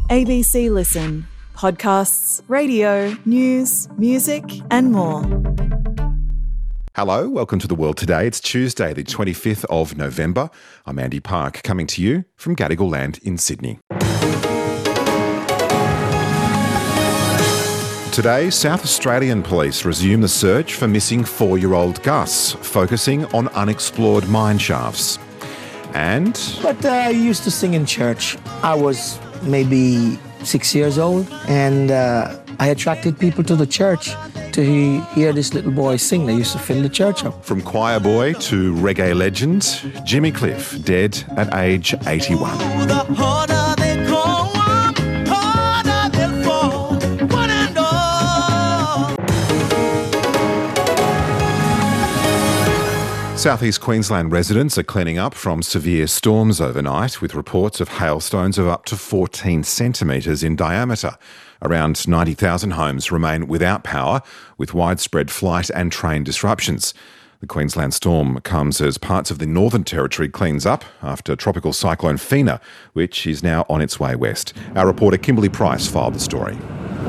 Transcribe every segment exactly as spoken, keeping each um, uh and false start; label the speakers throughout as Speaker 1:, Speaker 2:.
Speaker 1: A B C Listen. Podcasts, radio, news, music and more.
Speaker 2: Hello, welcome to The World Today. It's Tuesday, the twenty-fifth of November. I'm Andy Park, coming to you from Gadigal Land in Sydney. Today, South Australian police resume the search for missing four-year-old Gus, focusing on unexplored mine shafts. And...
Speaker 3: But uh, I used to sing in church. I was maybe six years old, and uh, I attracted people to the church to he- hear this little boy sing. They used to fill the church up.
Speaker 2: From choir boy to reggae legend, Jimmy Cliff, dead at age eighty-one.
Speaker 4: The harder they grow up, harder they'll fall. One and all.
Speaker 2: Southeast Queensland residents are cleaning up from severe storms overnight, with reports of hailstones of up to fourteen centimetres in diameter. Around ninety thousand homes remain without power, with widespread flight and train disruptions. The Queensland storm comes as parts of the Northern Territory cleans up after tropical cyclone Fina, which is now on its way west. Our reporter Kimberly Price filed the story.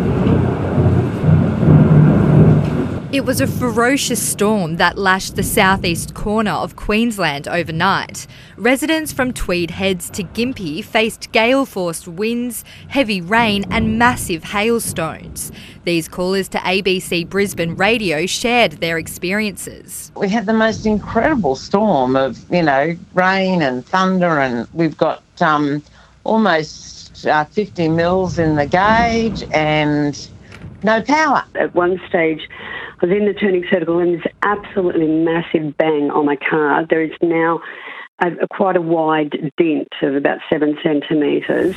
Speaker 5: It was a ferocious storm that lashed the southeast corner of Queensland overnight. Residents from Tweed Heads to Gympie faced gale-force winds, heavy rain and massive hailstones. These callers to A B C Brisbane Radio shared their experiences.
Speaker 6: We had the most incredible storm of, you know, rain and thunder, and we've got um, almost uh, fifty mils in the gauge and no power.
Speaker 7: At one stage, I was in the turning circle and this absolutely massive bang on my car. There is now a, a quite a wide dent of about seven centimetres.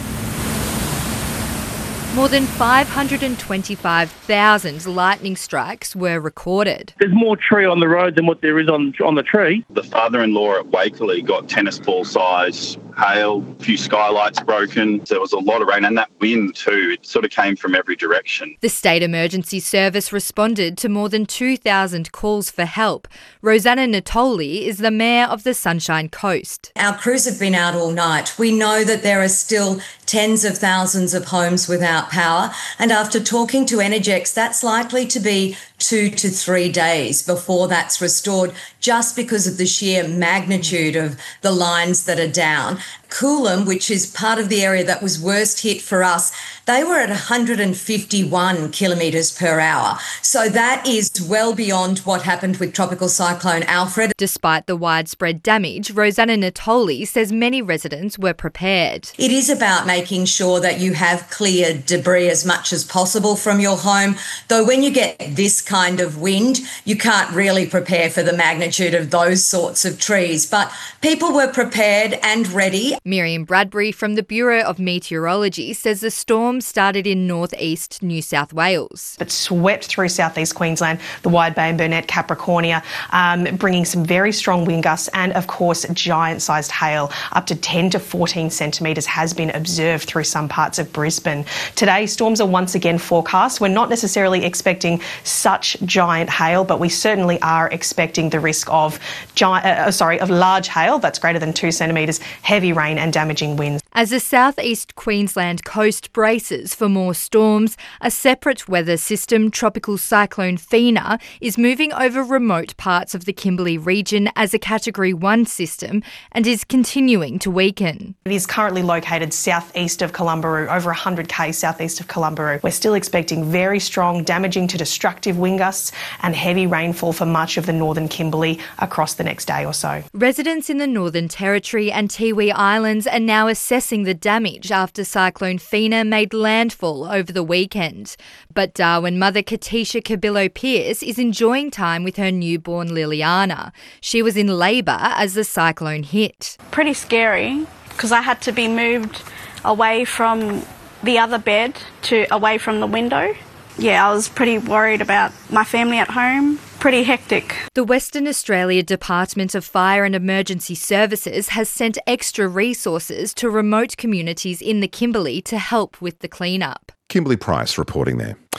Speaker 5: More than five hundred twenty-five thousand lightning strikes were recorded.
Speaker 8: There's more tree on the road than what there is on on the tree.
Speaker 9: The father-in-law at Wakerley got tennis ball size hail, a few skylights broken. There was a lot of rain, and that wind too, it sort of came from every direction.
Speaker 5: The State Emergency Service responded to more than two thousand calls for help. Rosanna Natoli is the Mayor of the Sunshine Coast.
Speaker 10: Our crews have been out all night. We know that there are still tens of thousands of homes without power, and after talking to Energex, that's likely to be two to three days before that's restored, just because of the sheer magnitude of the lines that are down. Coolum, which is part of the area that was worst hit for us, they were at one hundred fifty-one kilometres per hour. So that is well beyond what happened with Tropical Cyclone Alfred.
Speaker 5: Despite the widespread damage, Rosanna Natoli says many residents were prepared.
Speaker 10: It is about making sure that you have cleared debris as much as possible from your home, though when you get this kind of wind, you can't really prepare for the magnitude of those sorts of trees. But people were prepared and ready.
Speaker 5: Miriam Bradbury from the Bureau of Meteorology says the storm started in northeast New South Wales.
Speaker 11: It swept through southeast Queensland, the Wide Bay and Burnett, Capricornia, um, bringing some very strong wind gusts and, of course, giant-sized hail. Up to ten to fourteen centimetres has been observed through some parts of Brisbane. Today, storms are once again forecast. We're not necessarily expecting such giant hail, but we certainly are expecting the risk of giant, uh, sorry, of large hail that's greater than two centimetres, heavy rain and damaging winds.
Speaker 5: As the southeast Queensland coast braces for more storms, a separate weather system, Tropical Cyclone Fina, is moving over remote parts of the Kimberley region as a Category one system and is continuing to weaken.
Speaker 11: It is currently located southeast of Columbaroo, over one hundred kays southeast of Columbaroo. We're still expecting very strong, damaging to destructive wind gusts and heavy rainfall for much of the northern Kimberley across the next day or so.
Speaker 5: Residents in the Northern Territory and Tiwi Islands are now assessing the damage after Cyclone Fina made landfall over the weekend. But Darwin mother Katisha Cabillo-Pierce is enjoying time with her newborn Liliana. She was in labour as the cyclone hit.
Speaker 12: Pretty scary because I had to be moved away from the other bed to away from the window. Yeah, I was pretty worried about my family at home. Pretty hectic.
Speaker 5: The Western Australia Department of Fire and Emergency Services has sent extra resources to remote communities in the Kimberley to help with the cleanup.
Speaker 2: Kimberly Price reporting there.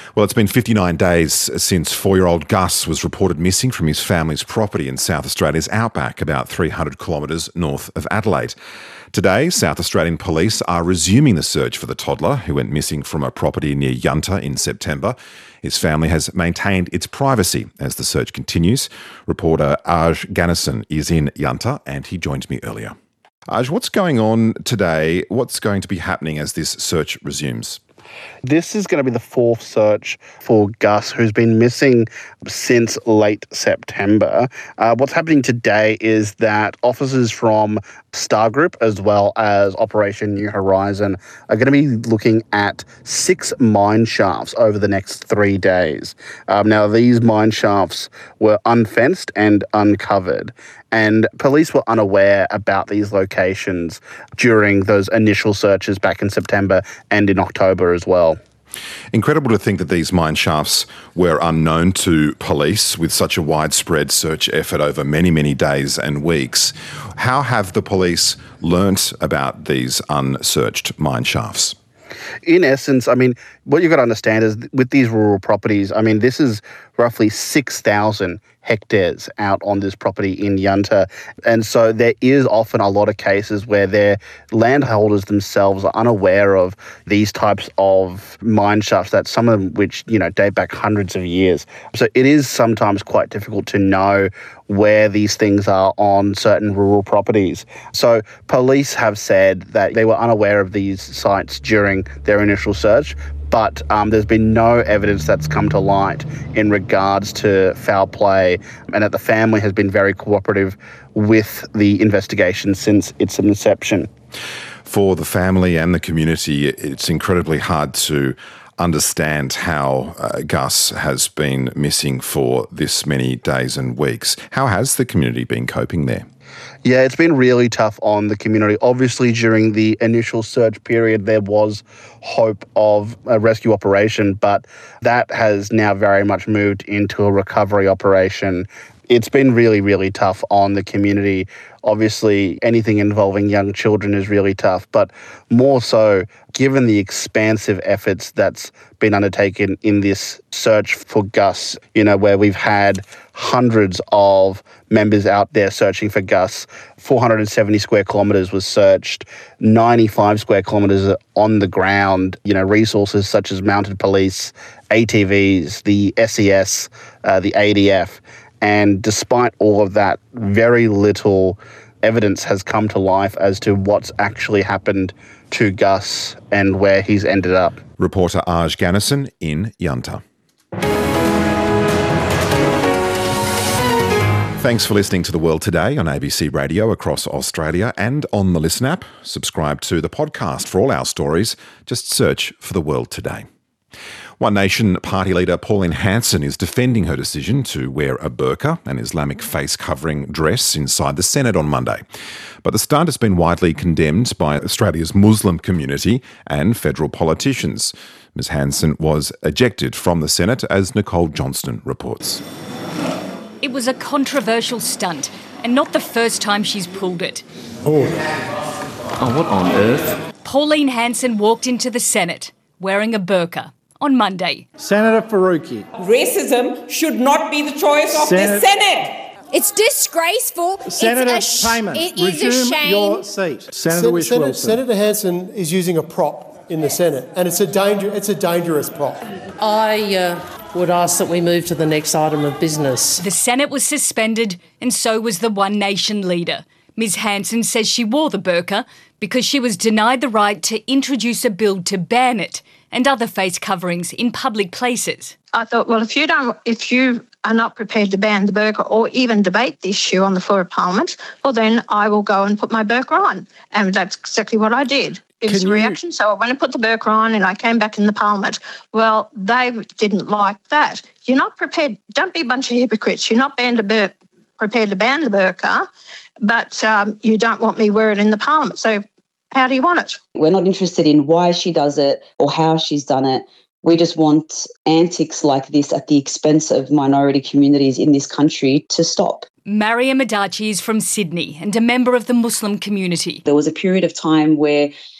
Speaker 2: Well, it's been fifty-nine days since four-year-old Gus was reported missing from his family's property in South Australia's outback, about three hundred kilometres north of Adelaide. Today, South Australian police are resuming the search for the toddler who went missing from a property near Yunta in September. His family has maintained its privacy as the search continues. Reporter Aj Ganison is in Yunta and he joined me earlier. Aj, what's going on today? What's going to be happening as this search resumes?
Speaker 13: This is going to be the fourth search for Gus, who's been missing since late September. Uh, what's happening today is that officers from Star Group as well as Operation New Horizon are going to be looking at six mine shafts over the next three days. Um, now, these mine shafts were unfenced and uncovered, and police were unaware about these locations during those initial searches back in September and in October as well.
Speaker 2: Incredible to think that these mine shafts were unknown to police with such a widespread search effort over many, many days and weeks. How have the police learnt about these unsearched mine shafts?
Speaker 13: In essence, I mean, what you've got to understand is with these rural properties, I mean, this is roughly six thousand hectares out on this property in Yunta. And so there is often a lot of cases where their landholders themselves are unaware of these types of mine shafts, that some of them which, you know, date back hundreds of years. So it is sometimes quite difficult to know where these things are on certain rural properties. So police have said that they were unaware of these sites during their initial search, but um, there's been no evidence that's come to light in regards to foul play, and that the family has been very cooperative with the investigation since its inception.
Speaker 2: For the family and the community, it's incredibly hard to understand how uh, Gus has been missing for this many days and weeks. How has the community been coping there?
Speaker 13: Yeah, it's been really tough on the community. Obviously, during the initial search period, there was hope of a rescue operation, but that has now very much moved into a recovery operation. It's been really, really tough on the community. Obviously, anything involving young children is really tough, but more so, given the expansive efforts that's been undertaken in this search for Gus, you know, where we've had hundreds of members out there searching for Gus. four hundred seventy square kilometres was searched, ninety-five square kilometres on the ground, you know, resources such as mounted police, A T Vs, the S E S, uh, the A D F. And despite all of that, very little evidence has come to life as to what's actually happened to Gus and where he's ended up.
Speaker 2: Reporter Aj Ganison in Yunta. Thanks for listening to The World Today on A B C Radio across Australia and on the Listen app. Subscribe to the podcast for all our stories. Just search for The World Today. One Nation party leader Pauline Hanson is defending her decision to wear a burqa, an Islamic face-covering dress, inside the Senate on Monday. But the stunt has been widely condemned by Australia's Muslim community and federal politicians. Miz Hanson was ejected from the Senate, as Nicole Johnston reports.
Speaker 14: It was a controversial stunt, and not the first time she's pulled it.
Speaker 15: Oh. Oh, what on earth?
Speaker 14: Pauline Hanson walked into the Senate wearing a burqa on Monday.
Speaker 16: Senator Faruqi.
Speaker 17: Racism should not be the choice of
Speaker 16: Senate-
Speaker 17: the Senate.
Speaker 18: It's disgraceful.
Speaker 16: Senator
Speaker 18: it's a sh-
Speaker 16: Payman,
Speaker 18: it is a
Speaker 16: resume
Speaker 18: shame.
Speaker 16: your seat. Senator
Speaker 19: Sen-
Speaker 16: Wish
Speaker 19: Senator,
Speaker 16: Wilson.
Speaker 19: Senator Hanson is using a prop in the Senate, and it's a danger. It's a dangerous prop.
Speaker 20: I uh, would ask that we move to the next item of business.
Speaker 14: The Senate was suspended, and so was the One Nation leader. Miz Hanson says she wore the burqa because she was denied the right to introduce a bill to ban it and other face coverings in public places.
Speaker 21: I thought, well, if you don't, if you are not prepared to ban the burqa or even debate the issue on the floor of Parliament, well, then I will go and put my burqa on. And that's exactly what I did. It was a reaction. So I went and put the burqa on and I came back in the Parliament. Well, they didn't like that. You're not prepared. Don't be a bunch of hypocrites. You're not banned a bur- prepared to ban the burqa, but um, you don't want me wear it in the Parliament. So how do you want it?
Speaker 22: We're not interested in why she does it or how she's done it. We just want antics like this at the expense of minority communities in this country to stop.
Speaker 14: Mariam Adachi is from Sydney and a member of the Muslim community.
Speaker 22: There was a period of time where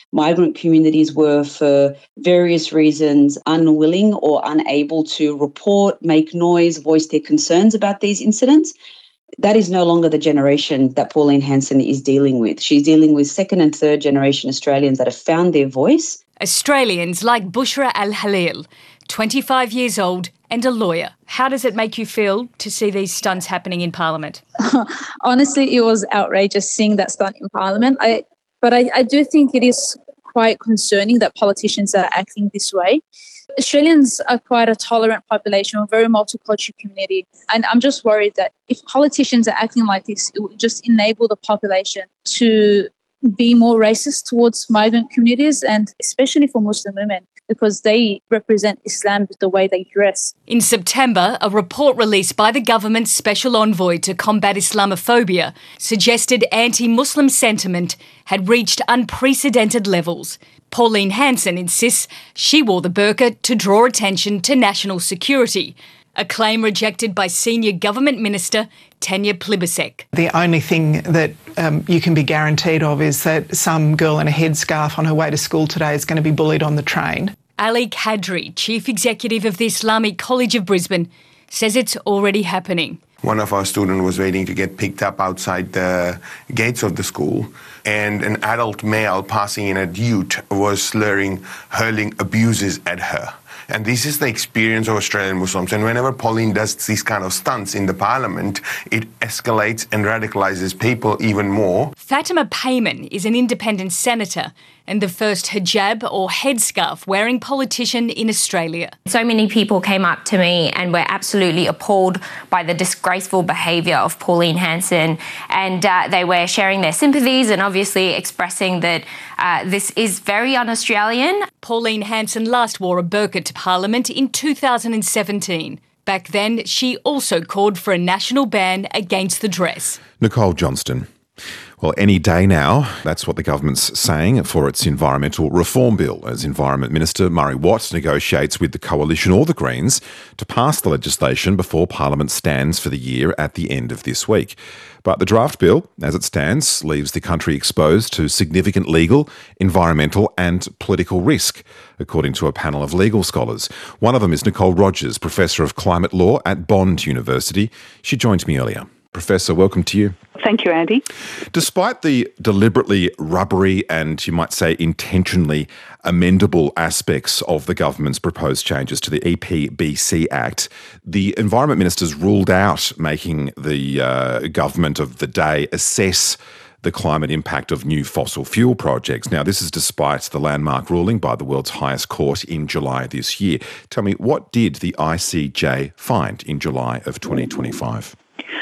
Speaker 22: migrant communities were, for various reasons, unwilling or unable to report, make noise, voice their concerns about these incidents. That is no longer the generation that Pauline Hanson is dealing with. She's dealing with second and third generation Australians that have found their voice.
Speaker 14: Australians like Bushra Al-Halil, twenty-five years old and a lawyer. How does it make you feel to see these stunts happening in Parliament?
Speaker 1: Honestly, it was outrageous seeing that stunt in Parliament. I, but I, I do think it is quite concerning that politicians are acting this way. Australians are quite a tolerant population, a very multicultural community. And I'm just worried that if politicians are acting like this, it will just enable the population to be more racist towards migrant communities, and especially for Muslim women, because they represent Islam with the way they dress.
Speaker 14: In September, a report released by the government's special envoy to combat Islamophobia suggested anti-Muslim sentiment had reached unprecedented levels. Pauline Hanson insists she wore the burqa to draw attention to national security, a claim rejected by senior government minister Tanya Plibersek.
Speaker 18: The only thing that um, you can be guaranteed of is that some girl in a headscarf on her way to school today is going to be bullied on the train.
Speaker 14: Ali Kadri, Chief Executive of the Islamic College of Brisbane, says it's already happening.
Speaker 23: One of our students was waiting to get picked up outside the gates of the school, and an adult male passing in at Ute was slurring, hurling abuses at her. And this is the experience of Australian Muslims. And whenever Pauline does these kind of stunts in the parliament, it escalates and radicalises people even more.
Speaker 14: Fatima Payman is an independent senator and the first hijab or headscarf wearing politician in Australia.
Speaker 24: So many people came up to me and were absolutely appalled by the disgraceful behaviour of Pauline Hanson, and uh, they were sharing their sympathies and obviously expressing that uh, this is very un-Australian.
Speaker 14: Pauline Hanson last wore a burqa to Parliament in two thousand seventeen. Back then, she also called for a national ban against the dress.
Speaker 2: Nicole Johnston. Well, any day now, that's what the government's saying for its environmental reform bill, as Environment Minister Murray Watt negotiates with the Coalition or the Greens to pass the legislation before Parliament stands for the year at the end of this week. But the draft bill, as it stands, leaves the country exposed to significant legal, environmental and political risk, according to a panel of legal scholars. One of them is Nicole Rogers, Professor of Climate Law at Bond University. She joined me earlier. Professor, welcome to you.
Speaker 25: Thank you, Andy.
Speaker 2: Despite the deliberately rubbery and, you might say, intentionally amendable aspects of the government's proposed changes to the E P B C Act, the Environment Minister's ruled out making the uh, government of the day assess the climate impact of new fossil fuel projects. Now, this is despite the landmark ruling by the world's highest court in July this year. Tell me, what did the I C J find in July of twenty twenty-five?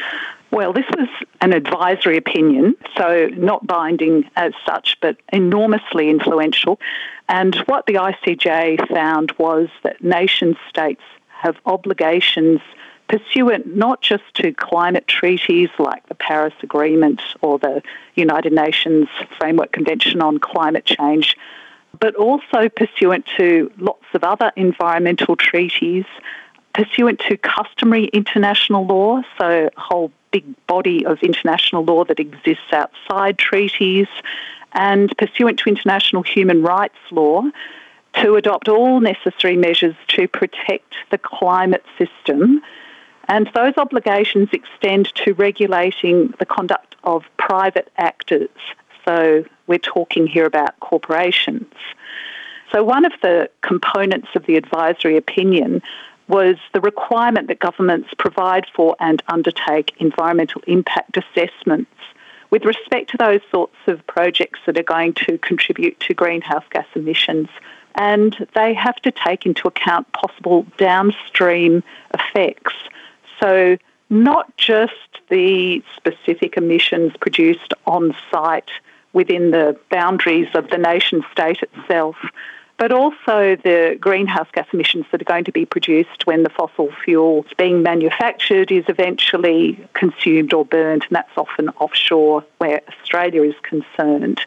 Speaker 25: Well, this was an advisory opinion, so not binding as such, but enormously influential. And what the I C J found was that nation states have obligations pursuant not just to climate treaties like the Paris Agreement or the United Nations Framework Convention on Climate Change, but also pursuant to lots of other environmental treaties, pursuant to customary international law, so a whole big body of international law that exists outside treaties, and pursuant to international human rights law, to adopt all necessary measures to protect the climate system. And those obligations extend to regulating the conduct of private actors. So we're talking here about corporations. So one of the components of the advisory opinion was the requirement that governments provide for and undertake environmental impact assessments with respect to those sorts of projects that are going to contribute to greenhouse gas emissions. And they have to take into account possible downstream effects. So not just the specific emissions produced on site within the boundaries of the nation state itself, but also the greenhouse gas emissions that are going to be produced when the fossil fuel being manufactured is eventually consumed or burned, and that's often offshore where Australia is concerned.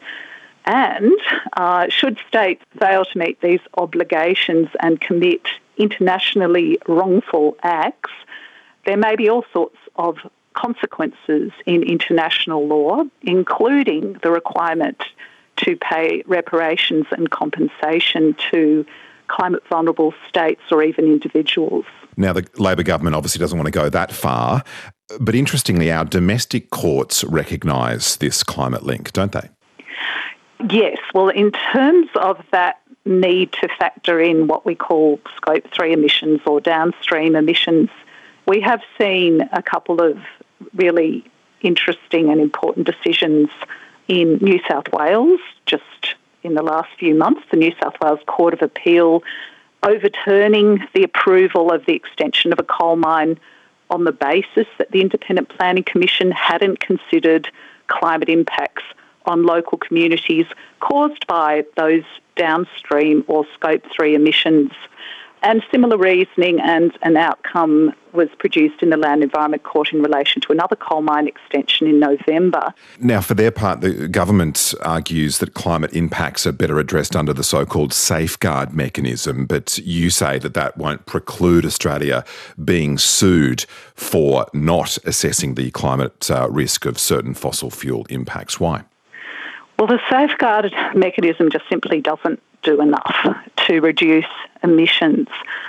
Speaker 25: And uh, should states fail to meet these obligations and commit internationally wrongful acts, there may be all sorts of consequences in international law, including the requirement to pay reparations and compensation to climate vulnerable states or even individuals.
Speaker 2: Now, the Labor government obviously doesn't want to go that far, but interestingly, our domestic courts recognise this climate link, don't they?
Speaker 25: Yes. Well, in terms of that need to factor in what we call scope three emissions or downstream emissions, we have seen a couple of really interesting and important decisions in New South Wales just in the last few months. The New South Wales Court of Appeal overturning the approval of the extension of a coal mine on the basis that the Independent Planning Commission hadn't considered climate impacts on local communities caused by those downstream or scope three emissions. And similar reasoning and an outcome was produced in the Land Environment Court in relation to another coal mine extension in November.
Speaker 2: Now, for their part, the government argues that climate impacts are better addressed under the so-called safeguard mechanism, but you say that that won't preclude Australia being sued for not assessing the climate uh, risk of certain fossil fuel impacts. Why?
Speaker 25: Well, the safeguard mechanism just simply doesn't do enough to reduce emissions.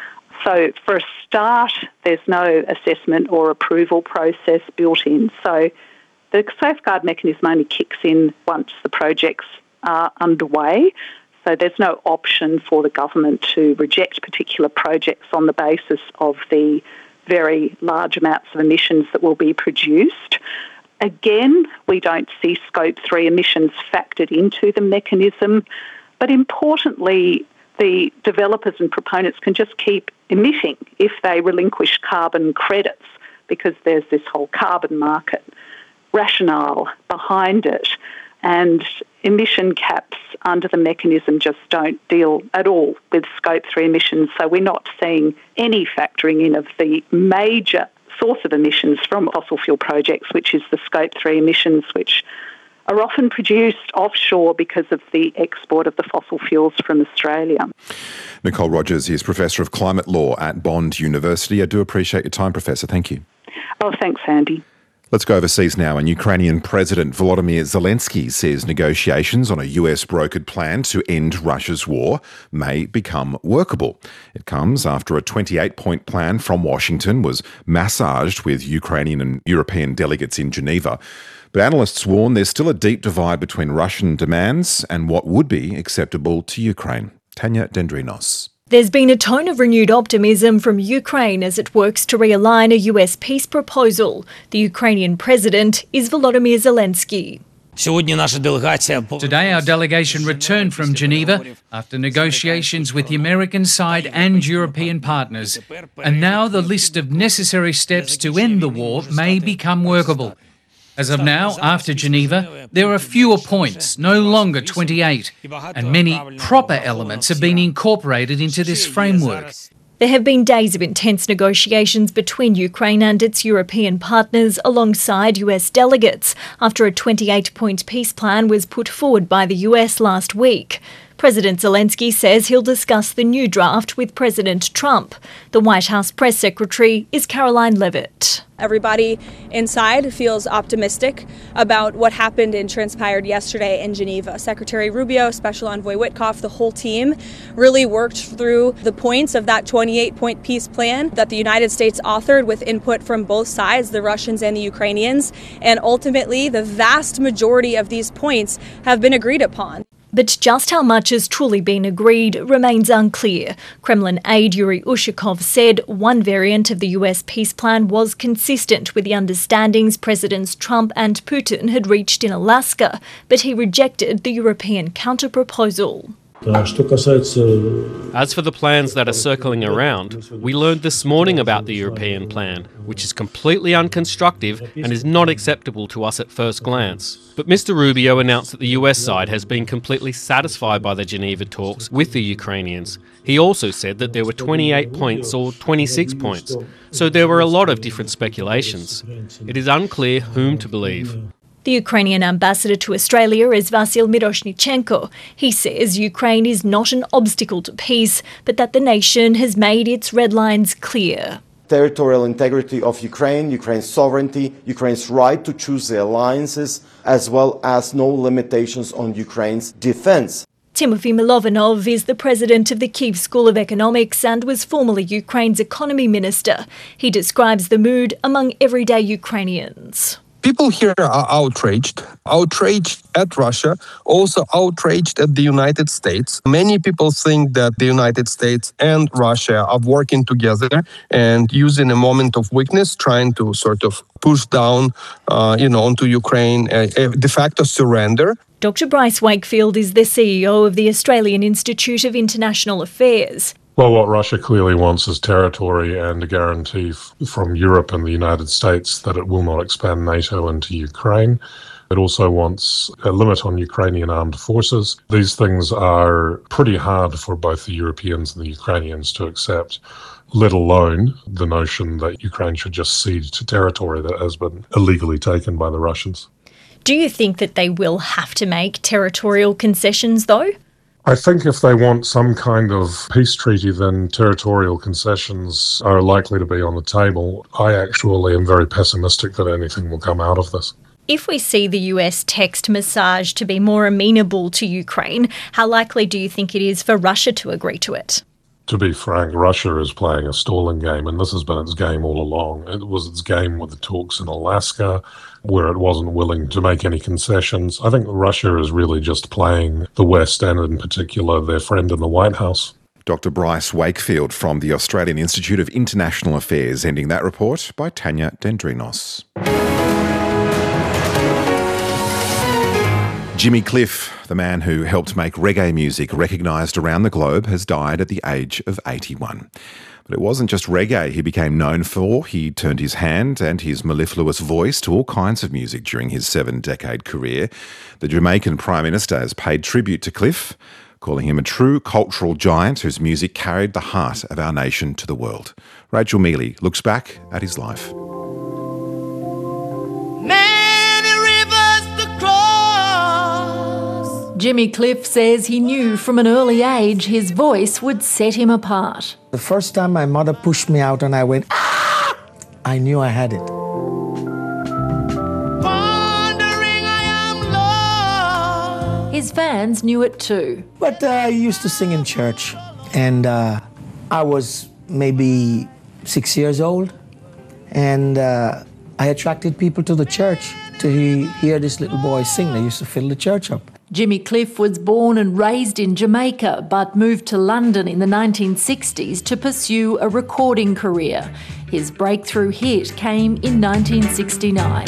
Speaker 25: So for a start, there's no assessment or approval process built in. So the safeguard mechanism only kicks in once the projects are underway. So there's no option for the government to reject particular projects on the basis of the very large amounts of emissions that will be produced. Again, we don't see scope three emissions factored into the mechanism, but importantly, the developers and proponents can just keep emitting if they relinquish carbon credits, because there's this whole carbon market rationale behind it. And emission caps under the mechanism just don't deal at all with scope three emissions, so we're not seeing any factoring in of the major source of emissions from fossil fuel projects, which is the scope three emissions, which are often produced offshore because of the export of the fossil fuels from Australia.
Speaker 2: Nicole Rogers is Professor of Climate Law at Bond University. I do appreciate your time, Professor. Thank you.
Speaker 25: Oh, thanks, Andy.
Speaker 2: Let's go overseas now. And Ukrainian President Volodymyr Zelensky says negotiations on a U S-brokered plan to end Russia's war may become workable. It comes after a twenty-eight point plan from Washington was massaged with Ukrainian and European delegates in Geneva. But analysts warn there's still a deep divide between Russian demands and what would be acceptable to Ukraine. Tanya Dendrinos.
Speaker 3: There's been a tone of renewed optimism from Ukraine as it works to realign a U S peace proposal. The Ukrainian president is Volodymyr Zelensky.
Speaker 4: Today our delegation returned from Geneva after negotiations with the American side and European partners. And now the list of necessary steps to end the war may become workable. As of now, after Geneva, there are fewer points, no longer twenty-eight, and many proper elements have been incorporated into this framework.
Speaker 3: There have been days of intense negotiations between Ukraine and its European partners alongside U S delegates after a twenty-eight point peace plan was put forward by the U S last week. President Zelensky says he'll discuss the new draft with President Trump. The White House press secretary is Caroline Levitt.
Speaker 6: Everybody inside feels optimistic about what happened and transpired yesterday in Geneva. Secretary Rubio, Special Envoy Witkoff, the whole team really worked through the points of that twenty-eight point peace plan that the United States authored with input from both sides, the Russians and the Ukrainians. And ultimately, the vast majority of these points have been agreed upon.
Speaker 3: But just how much has truly been agreed remains unclear. Kremlin aide Yuri Ushakov said one variant of the U S peace plan was consistent with the understandings Presidents Trump and Putin had reached in Alaska, but he rejected the European counter-proposal.
Speaker 7: As for the plans that are circling around, we learned this morning about the European plan, which is completely unconstructive and is not acceptable to us at first glance. But Mister Rubio announced that the U S side has been completely satisfied by the Geneva talks with the Ukrainians. He also said that there were twenty-eight points or twenty-six points, so there were a lot of different speculations. It is unclear whom to believe.
Speaker 3: The Ukrainian ambassador to Australia is Vasyl Miroshnichenko. He says Ukraine is not an obstacle to peace, but that the nation has made its red lines clear.
Speaker 8: territorial integrity of Ukraine, Ukraine's sovereignty, Ukraine's right to choose their alliances, as well as no limitations on Ukraine's defense.
Speaker 3: Timothy Milovanov is the president of the Kyiv School of Economics and was formerly Ukraine's economy minister. He describes the mood among everyday Ukrainians.
Speaker 9: People here are outraged, outraged at Russia, also outraged at the United States. Many people think that the United States and Russia are working together and using a moment of weakness, trying to sort of push down, uh, you know, onto Ukraine a, a de facto surrender.
Speaker 3: Doctor Bryce Wakefield is the C E O of the Australian Institute of International Affairs.
Speaker 10: Well, what Russia clearly wants is territory and a guarantee f- from Europe and the United States that it will not expand NATO into Ukraine. It also wants a limit on Ukrainian armed forces. These things are pretty hard for both the Europeans and the Ukrainians to accept, let alone the notion that Ukraine should just cede to territory that has been illegally taken by the Russians.
Speaker 3: Do you think that they will have to make territorial concessions, though?
Speaker 10: I think if they want some kind of peace treaty, then territorial concessions are likely to be on the table. I actually am very pessimistic that anything will come out of this.
Speaker 3: If we see the U S text massaged to be more amenable to Ukraine, how likely do you think it is for Russia to agree to it?
Speaker 10: To be frank, Russia is playing a stalling game, and this has been its game all along. It was its game with the talks in Alaska, where it wasn't willing to make any concessions. I think Russia is really just playing the West, and in particular their friend in the White House.
Speaker 2: Doctor Bryce Wakefield from the Australian Institute of International Affairs, ending that report by Tanya Dendrinos. Jimmy Cliff, the man who helped make reggae music recognised around the globe, has died at the age of eighty-one. But it wasn't just reggae he became known for. He turned his hand and his mellifluous voice to all kinds of music during his seven-decade career. The Jamaican Prime Minister has paid tribute to Cliff, calling him a true cultural giant whose music carried the heart of our nation to the world. Rachel Mealy looks back at his life.
Speaker 11: Jimmy Cliff says he knew from an early age his voice would set him apart.
Speaker 12: The first time my mother pushed me out and I went, ah! I knew I had it.
Speaker 11: His fans knew it too.
Speaker 12: But uh, I used to sing in church, and uh, I was maybe six years old, and uh, I attracted people to the church to he- hear this little boy sing. They used to fill the church up.
Speaker 11: Jimmy Cliff was born and raised in Jamaica, but moved to London in the nineteen sixties to pursue a recording career. His breakthrough hit came in nineteen sixty-nine.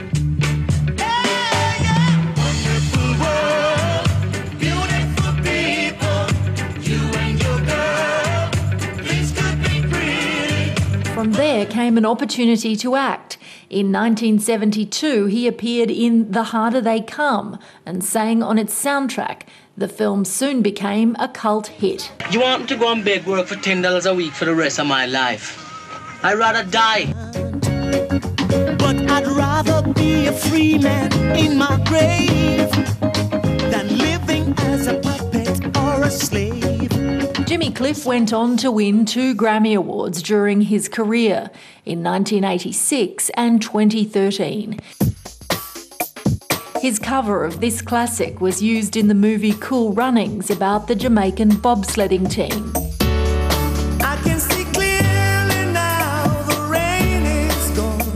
Speaker 11: From there came an opportunity to act. In nineteen seventy-two, he appeared in The Harder They Come and sang on its soundtrack. The film soon became a cult hit.
Speaker 26: You want me to go and beg work for ten dollars a week for the rest of my life? I'd rather die.
Speaker 27: But I'd rather be a free man in my grave than living as a puppet or a slave.
Speaker 11: Jimmy Cliff went on to win two Grammy Awards during his career in nineteen eighty-six and twenty thirteen. His cover of this classic was used in the movie Cool Runnings about the Jamaican bobsledding team.
Speaker 27: I can see clearly now the rain is gone.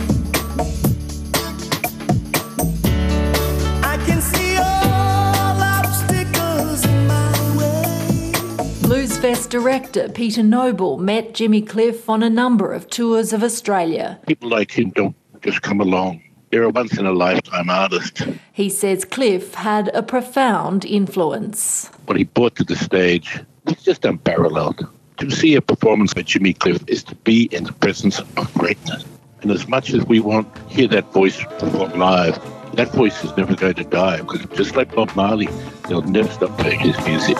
Speaker 27: I can see all obstacles in my way.
Speaker 11: Bluesfest director Peter Noble met Jimmy Cliff on a number of tours of Australia.
Speaker 28: People like him don't just come along. They're a once-in-a-lifetime artist.
Speaker 11: He says Cliff had a profound influence.
Speaker 28: What he brought to the stage was just unparalleled. To see a performance by Jimmy Cliff is to be in the presence of greatness. And as much as we won't hear that voice perform live, that voice is never going to die, because just like Bob Marley, they'll never stop playing his music.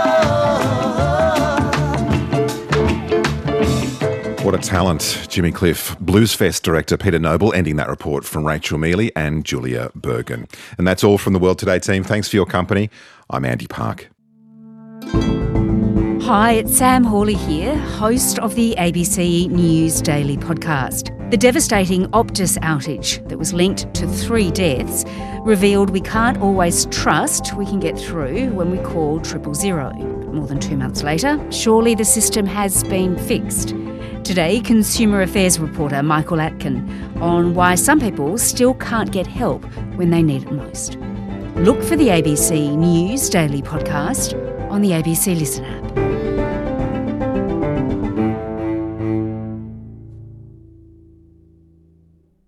Speaker 2: What a talent, Jimmy Cliff. Bluesfest director Peter Noble ending that report from Rachel Mealy and Julia Bergen. And that's all from the World Today team. Thanks for your company. I'm Andy Park.
Speaker 5: Hi, it's Sam Hawley here, host of the A B C News Daily podcast. The devastating Optus outage that was linked to three deaths revealed we can't always trust we can get through when we call triple zero. But more than two months later, surely the system has been fixed. Today, Consumer Affairs reporter Michael Atkin on why some people still can't get help when they need it most. Look for the A B C News Daily podcast on the A B C Listen app.